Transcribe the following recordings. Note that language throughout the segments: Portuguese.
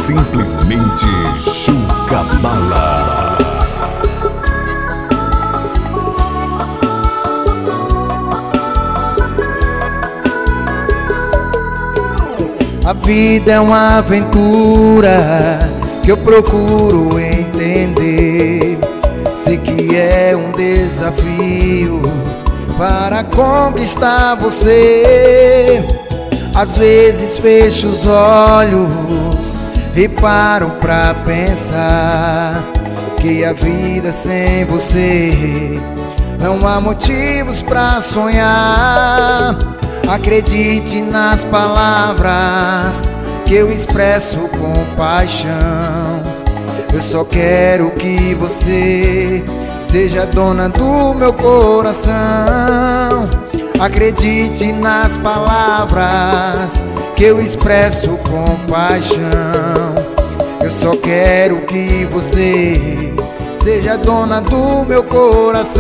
Simplesmente Jucabala. A vida é uma aventura que eu procuro entender. Sei que é um desafio para conquistar você. Às vezes fecho os olhos e paro pra pensar que a vida sem você não há motivos pra sonhar. Acredite nas palavras que eu expresso com paixão. Eu só quero que você seja dona do meu coração. Acredite nas palavras que eu expresso com paixão. Eu só quero que você seja dona do meu coração.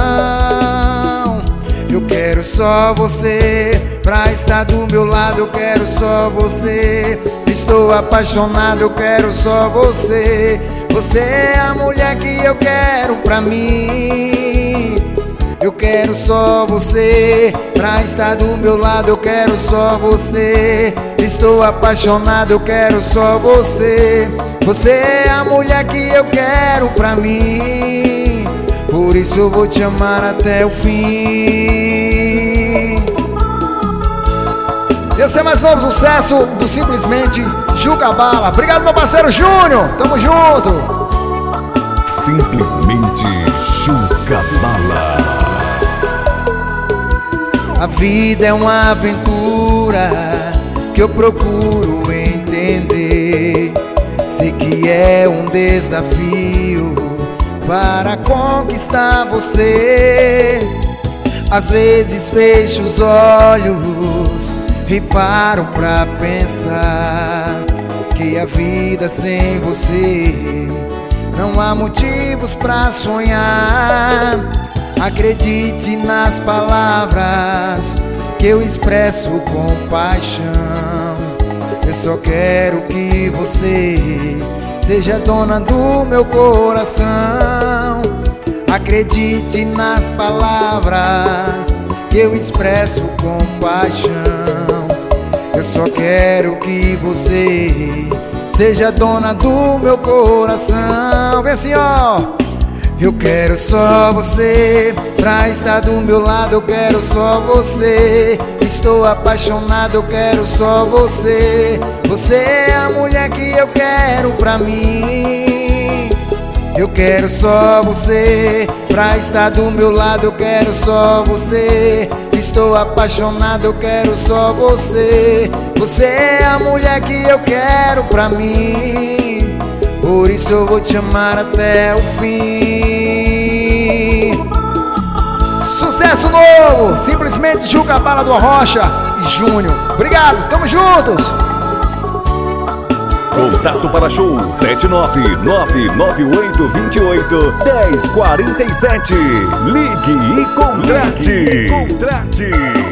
Eu quero só você pra estar do meu lado. Eu quero só você. Estou apaixonado, eu quero só você. Você é a mulher que eu quero pra mim. Eu quero só você pra estar do meu lado. Eu quero só você. Estou apaixonado, eu quero só você. Você é a mulher que eu quero pra mim. Por isso eu vou te amar até o fim. Esse é mais novo sucesso do Simplesmente Jucabala. Obrigado, meu parceiro Júnior. Tamo junto. Simplesmente Jucabala. A vida é uma aventura que eu procuro entender. Sei que é um desafio para conquistar você. Às vezes fecho os olhos e paro pra pensar que a vida sem você não há motivos pra sonhar. Acredite nas palavras que eu expresso com paixão. Eu só quero que você seja dona do meu coração. Acredite nas palavras que eu expresso com paixão. Eu só quero que você seja dona do meu coração. Vem assim, ó. Eu quero só você pra estar do meu lado. Eu quero só você. Estou apaixonado, eu quero só você. Você é a mulher que eu quero pra mim. Eu quero só você pra estar do meu lado. Eu quero só você. Estou apaixonado, eu quero só você. Você é a mulher que eu quero pra mim. Por isso eu vou te amar até o fim. Sucesso novo! Simplesmente Jucabala do Arrocha e Júnior. Obrigado, tamo juntos! Contato para show 79998281047. Ligue e contrate.